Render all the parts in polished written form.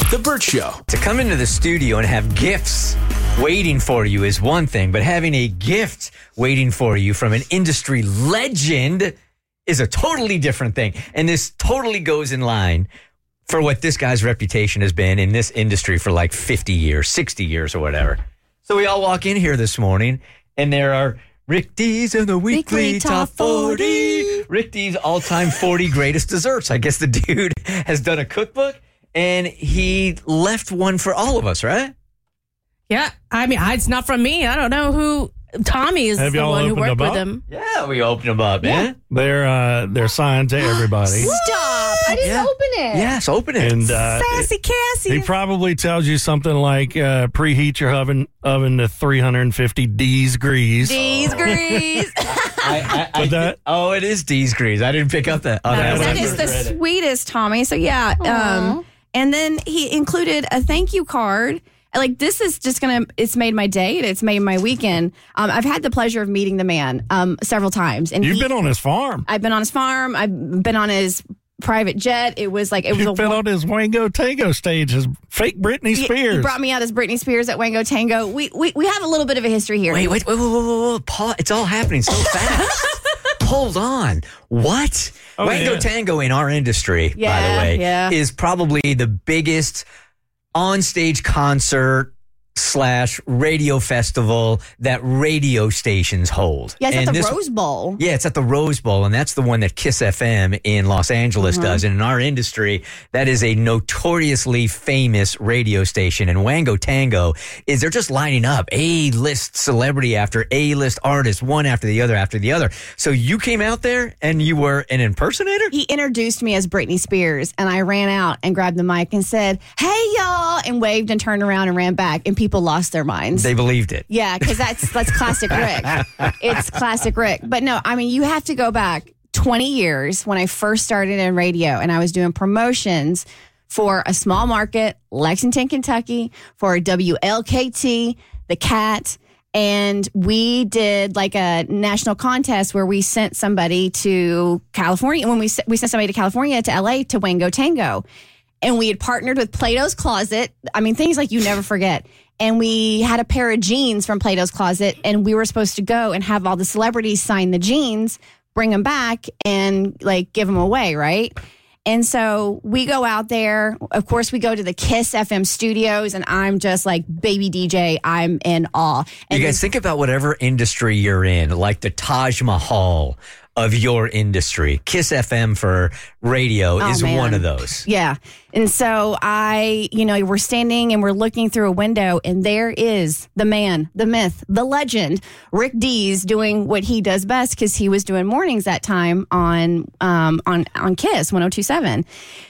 The Burt Show. To come into the studio and have gifts waiting for you is one thing, but having a gift waiting for you from an industry legend is a totally different thing. And this totally goes in line for what this guy's reputation has been in this industry for like 50 years, 60 years or whatever. So we all walk in here this morning and there are Rick D's in the Weekly Top 40. Rick D's all-time 40 greatest desserts. I guess the dude has done a cookbook and he left one for all of us, right? Yeah. I mean, it's not from me. I don't know who. Tommy is the one who worked with him. Yeah, we opened them up, man. They're signed to everybody. Stop. I didn't open it. Yes, open it. And Sassy Cassie. he probably tells you something like preheat your oven to 350 D's grease. D's grease. It is D's grease. I didn't pick up that. Oh, That is the sweetest, Tommy. So, yeah. And then he included a thank you card. Like, this is just it's made my day. It's made my weekend. I've had the pleasure of meeting the man several times. And You've been on his farm. I've been on his farm. I've been on his private jet. You've been on his Wango Tango stage, his fake Britney Spears. He brought me out as Britney Spears at Wango Tango. We have a little bit of a history here. Wait. Paul, it's all happening so fast. Hold on. What? Wango Tango in our industry, by the way, is probably the biggest on-stage concert / radio festival that radio stations hold. Yeah, it's at the Rose Bowl. Yeah, it's at the Rose Bowl, and that's the one that Kiss FM in Los Angeles does. And in our industry, that is a notoriously famous radio station. And Wango Tango they're just lining up A-list celebrity after A-list artist, one after the other. So you came out there and you were an impersonator? He introduced me as Britney Spears, and I ran out and grabbed the mic and said, "Hey, y'all," and waved and turned around and ran back, and people lost their minds. They believed it. Yeah, because that's classic Rick. It's classic Rick. But no, I mean, you have to go back 20 years when I first started in radio, and I was doing promotions for a small market, Lexington, Kentucky, for WLKT, The Cat, and we did like a national contest where we sent somebody to California. When we sent somebody to California, to LA, to Wango Tango. And we had partnered with Plato's Closet. I mean, things like you never forget. And we had a pair of jeans from Plato's Closet, and we were supposed to go and have all the celebrities sign the jeans, bring them back, and like give them away, right? And so we go out there. Of course, we go to the Kiss FM studios, and I'm just like, baby DJ, I'm in awe. And you guys think about whatever industry you're in, like the Taj Mahal of your industry. Kiss FM for radio is one of those. Yeah. And so we're standing and we're looking through a window, and there is the man, the myth, the legend, Rick D's doing what he does best, because he was doing mornings that time on Kiss 102.7.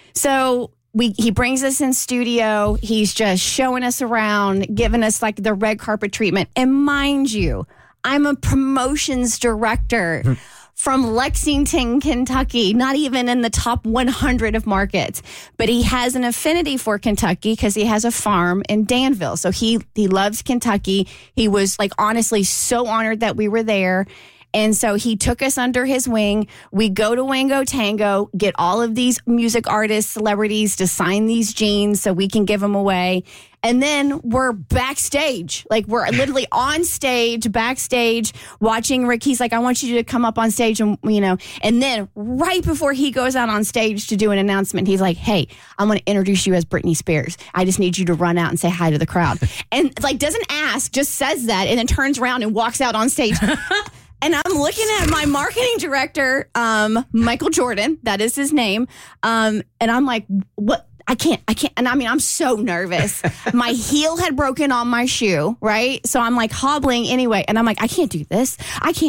So he brings us in studio. He's just showing us around, giving us like the red carpet treatment. And mind you, I'm a promotions director from Lexington, Kentucky, not even in the top 100 of markets. But he has an affinity for Kentucky because he has a farm in Danville. So he loves Kentucky. He was like honestly so honored that we were there. And so he took us under his wing. We go to Wango Tango, get all of these music artists, celebrities to sign these jeans so we can give them away. And then we're backstage. Like, we're literally on stage, backstage, watching Rick. He's like, I want you to come up on stage. And, and then right before he goes out on stage to do an announcement, he's like, hey, I'm going to introduce you as Britney Spears. I just need you to run out and say hi to the crowd. And like, doesn't ask, just says that, and then turns around and walks out on stage. And I'm looking at my marketing director, Michael Jordan. That is his name. And I'm like, what? I can't. And I mean, I'm so nervous. My heel had broken on my shoe, right? So I'm like hobbling anyway. And I'm like, I can't do this.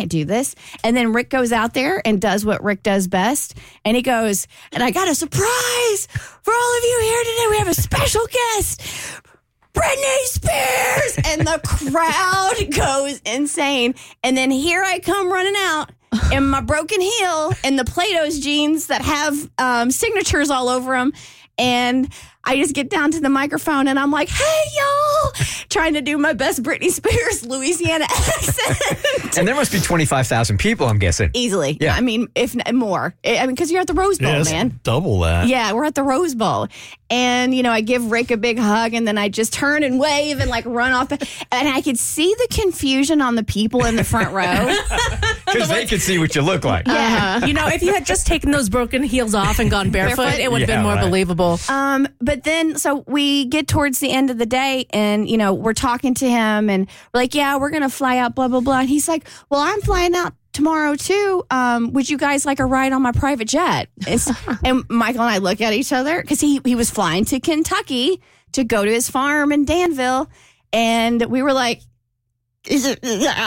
And then Rick goes out there and does what Rick does best. And he goes, and I got a surprise for all of you here today. We have a special guest, Britney Spears. And the crowd goes insane. And then here I come running out in my broken heel and the Plato's jeans that have signatures all over them. And I just get down to the microphone and I'm like, hey, y'all, trying to do my best Britney Spears Louisiana accent. And there must be 25,000 people, I'm guessing. Easily. Yeah. I mean, if more. I mean, because you're at the Rose Bowl, man. Double that. Yeah, we're at the Rose Bowl. And, I give Rick a big hug, and then I just turn and wave and like run off. And I could see the confusion on the people in the front row. Because they could see what you look like. Yeah. If you had just taken those broken heels off and gone barefoot, it would have been more believable. But then, so we get towards the end of the day, and, we're talking to him, and we're like, yeah, we're going to fly out, blah, blah, blah. And he's like, well, I'm flying out tomorrow too. Would you guys like a ride on my private jet? And Michael and I look at each other because he was flying to Kentucky to go to his farm in Danville, and we were like, is it?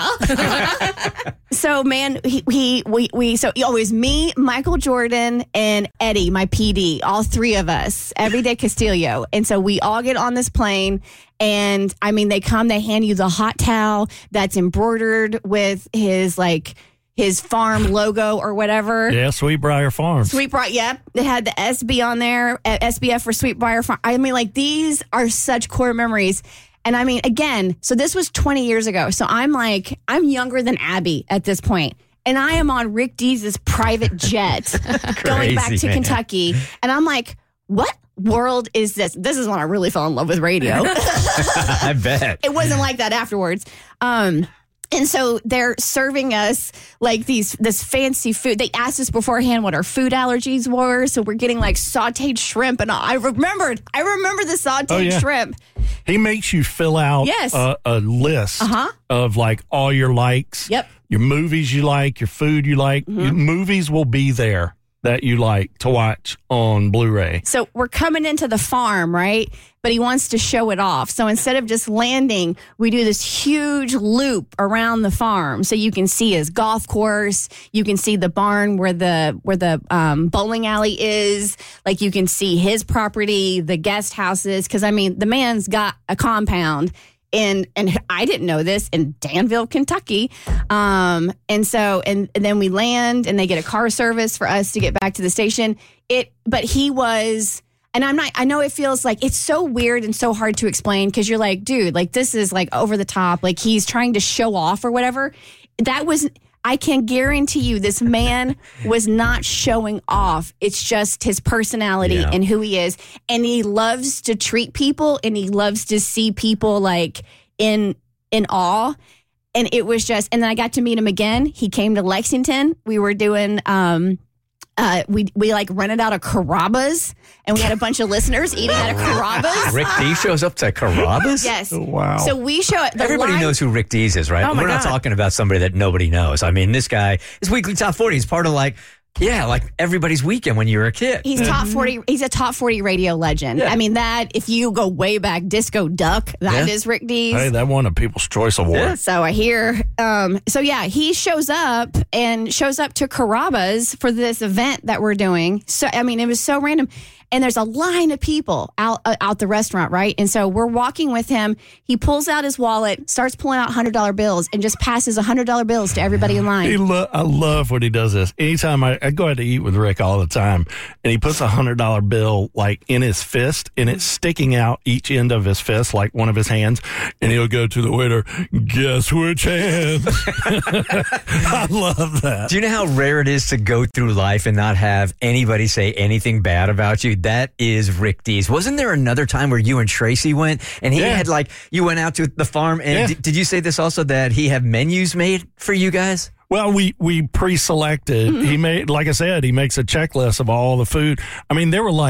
So man, so it was me, Michael Jordan, and Eddie, my PD, all three of us, Everyday Castillo. And so we all get on this plane, and they come, they hand you the hot towel that's embroidered with his farm logo or whatever. Yeah, Sweetbriar Farms. Sweetbriar, yep. It had the SB on there, SBF for Sweetbriar Farm. These are such core memories. And again, so this was 20 years ago. So I'm younger than Abby at this point. And I am on Rick Dees' private jet going back to Kentucky. And I'm like, what world is this? This is when I really fell in love with radio. I bet. It wasn't like that afterwards. And so they're serving us this fancy food. They asked us beforehand what our food allergies were. So we're getting sauteed shrimp. And I remember the sauteed shrimp. He makes you fill out a list of all your likes. Yep. Your movies you like, your food you like. Mm-hmm. Your movies will be there that you like to watch on Blu-ray. So we're coming into the farm, right? But he wants to show it off. So instead of just landing, we do this huge loop around the farm. So you can see his golf course. You can see the barn where the bowling alley is. You can see his property, the guest houses. Because, the man's got a compound. And I didn't know this, in Danville, Kentucky. And then we land, and they get a car service for us to get back to the station. But he was, and I know it feels like it's so weird and so hard to explain, because you're like, dude, this is over the top. He's trying to show off or whatever. I can guarantee you this man was not showing off. It's just his personality and who he is. And he loves to treat people, and he loves to see people in awe. And it was just, and then I got to meet him again. He came to Lexington. We were doing, we rented out a Carrabba's, and we had a bunch of listeners eating at a Carrabba's. Rick Dees shows up to Carrabba's? Yes. Oh, wow. So we show it. Everybody knows who Rick Dees is, right? Oh, my We're not God. talking about somebody that nobody knows. This guy is Weekly Top 40. He's part of everybody's weekend when you were a kid. He's top 40. He's a top 40 radio legend. Yeah. That, if you go way back, Disco Duck, that is Rick Dees. Hey, that won a People's Choice Award. Yeah. So I hear, he shows up to Carrabba's for this event that we're doing. So, it was so random. And there's a line of people out the restaurant, right? And so we're walking with him. He pulls out his wallet, starts pulling out $100 bills, and just passes $100 bills to everybody in line. I love when he does this. Anytime I go out to eat with Rick all the time, and he puts $100 bill in his fist, and it's sticking out each end of his fist, like one of his hands, and he'll go to the waiter, guess which hand? I love that. Do you know how rare it is to go through life and not have anybody say anything bad about you? That is Rick Dees. Wasn't there another time where you and Tracy went, and he had you went out to the farm, and did you say this also, that he had menus made for you guys? Well, we pre-selected. Mm-hmm. He made, like I said, he makes a checklist of all the food. There were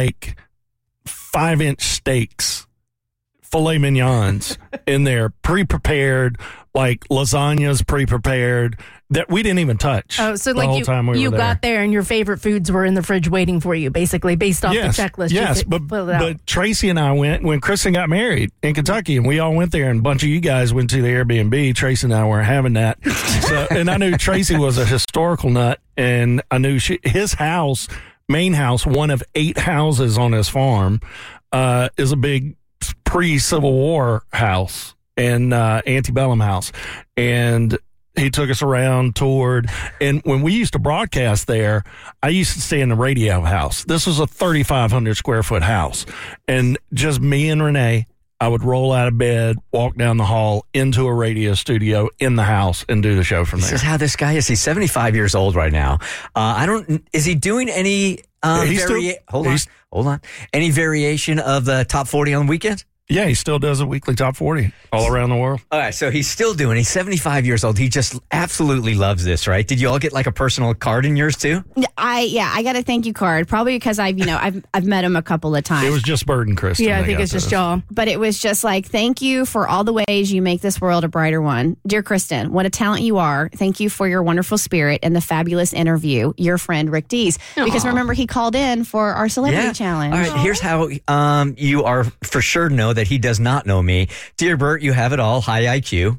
5-inch steaks, filet mignons in there, pre-prepared, lasagnas pre-prepared that we didn't even touch. Oh, so the whole time we you were there. got there and your favorite foods were in the fridge waiting for you, basically, based off the checklist. Yes, but Tracy and I went when Kristen got married in Kentucky, and we all went there, and a bunch of you guys went to the Airbnb. Tracy and I weren't having that. And I knew Tracy was a historical nut, and I knew his house, main house, one of 8 houses on his farm, is a big pre-Civil War house and antebellum house. And he took us around, toured. And when we used to broadcast there, I used to stay in the radio house. This was a 3,500 square foot house. And just me and Renee, I would roll out of bed, walk down the hall into a radio studio in the house, and do the show from there. This is how this guy is. He's 75 years old right now. Is he doing any Hold on. Any variation of the top 40 on the weekend? Yeah, he still does a weekly top 40 all around the world. All right, so he's still doing. He's 75 years old. He just absolutely loves this, right? Did you all get like a personal card in yours too? I got a thank you card, probably because I've met him a couple of times. It was just Bert and Kristen. Yeah, I think it's just y'all. But it was just like, thank you for all the ways you make this world a brighter one. Dear Kristen, what a talent you are. Thank you for your wonderful spirit and the fabulous interview. Your friend, Rick Dees. Because remember, he called in for our celebrity challenge. All right, here's how you are for sure know that he does not know me. Dear Bert, you have it all. High IQ.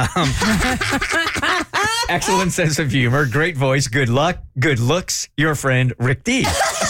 Excellent sense of humor. Great voice. Good luck. Good looks. Your friend, Rick Dees.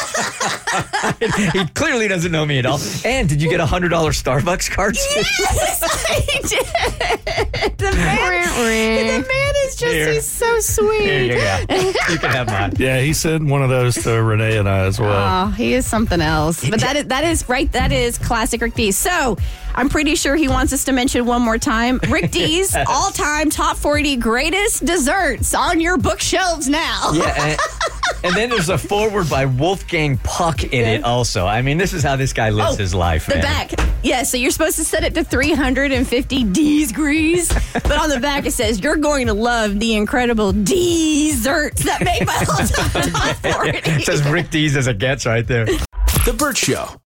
He clearly doesn't know me at all. And did you get a $100 Starbucks card? Yes, I did. The man is just, he's so sweet. Here you go. You can have mine. Yeah, he sent one of those to Renee and I as well. Oh, he is something else. But that is classic Rick Dees. So I'm pretty sure he wants us to mention one more time. Rick Dees, all-time top 40 greatest desserts on your bookshelves now. Yeah, and then there's a foreword by Wolfgang Puck in it also. I mean, this is how this guy lives his life. The back. Yeah, so you're supposed to set it to 350 degrees. But on the back it says, you're going to love the incredible desserts that make my all-time top 40. It says Rick Dees as it gets right there. The Bert Show.